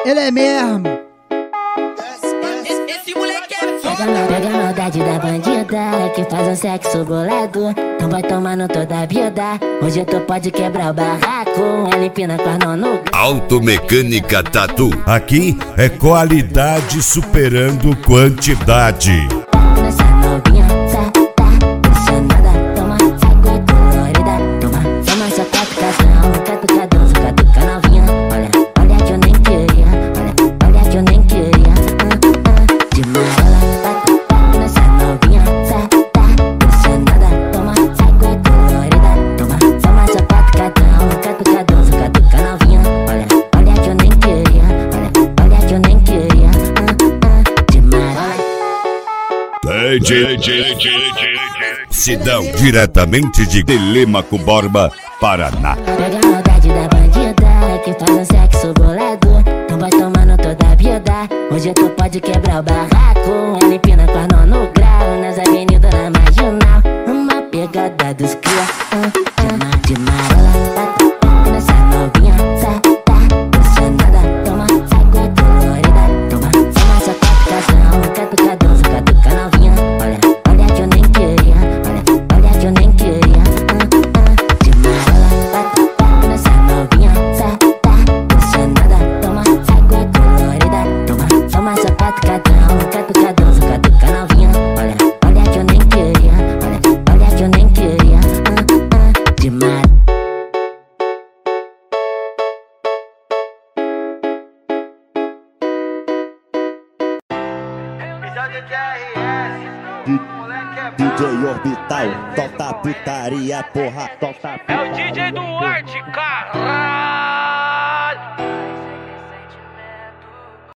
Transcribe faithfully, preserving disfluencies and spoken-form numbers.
Ele é mesmo. Esse moleque é foda. Pega a maldade da bandida que faz um sexo bolado. Então vai tomando toda a vida. Hoje tu pode quebrar o barraco. Ela empina com as mãos no... Automecânica Tatu. Aqui é qualidade superando quantidade. Nessa novinha, tá, tá, pressionada. Toma, sai colorida. Toma, toma essa catucação. Catucadão, catuca novinha. Olha, olha que eu nem queria. Olha, olha que eu nem queria. Ah, ah, de marola, nessa novinha, tá, tá, pressionada. Toma, sai colorida. Toma, toma essa catucadão. Catucadão, catuca novinha. Olha, olha que eu nem queria. Olha, olha que eu nem queria. Ah, ah, de marola. Sidão, diretamente de Telêmaco Borba, Paraná. Pega a maldade da bandida que faz um sexo bolado. Então vai tomando toda a vida. Hoje tu pode quebrar o barraco. Ela empina com as mãos no grau. Nas avenidas na marginal. Uma pegada dos cria. uh, De marola, nessa novinha, tá, tá, pressionada. Toma, sai colorida. Toma, toma essa catucação. Catucadão, catuca novinha. Olha, olha que eu nem queria. Olha, olha que eu nem queria. uh, uh, De marola, nessa novinha, tá, tá, pressionada. Toma, sai colorida. Toma, toma essa catucadão. Catucadão, catuca novinha. Olha, olha que eu nem queria. Olha, olha que eu nem queria. uh, uh, De marola. D J Orbital, toca putaria, porra, toca. É o D J do Arte, cara.